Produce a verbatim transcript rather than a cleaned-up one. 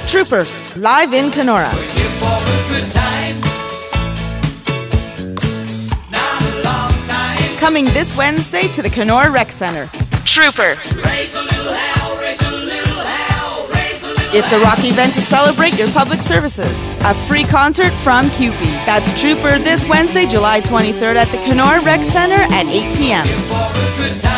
Trooper, live in Kenora. Coming this Wednesday to the Kenora Rec Center. Trooper. It's a rock event to celebrate your public services. A free concert from C U P E. That's Trooper this Wednesday, July twenty-third at the Kenora Rec Center at eight p.m.